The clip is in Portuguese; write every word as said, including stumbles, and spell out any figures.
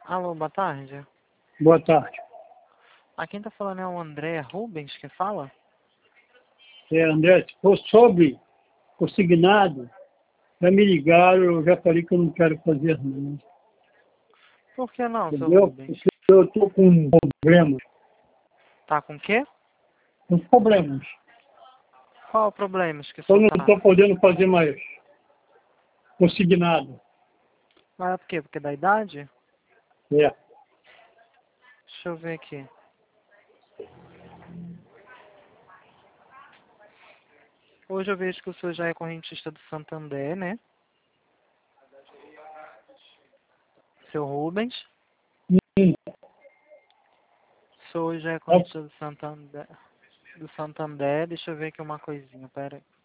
Alô, boa tarde. Boa tarde. A quem tá falando é o André Rubens que fala? É, André, se for sobre consignado, já me ligaram, eu já falei que eu não quero fazer não. Por que não, seu Entendeu? Rubens? Porque eu estou com problemas. Tá com o quê? Com problemas. Qual o problema que o Eu senhor não tá? estou podendo fazer mais consignado. Mas é por quê? Porque da idade? É. Deixa eu ver aqui. Hoje eu vejo que o senhor já é correntista do Santander, né? Seu Rubens. Hum, O senhor já é correntista do Santander. Do Santander. Deixa eu ver aqui uma coisinha, pera aí.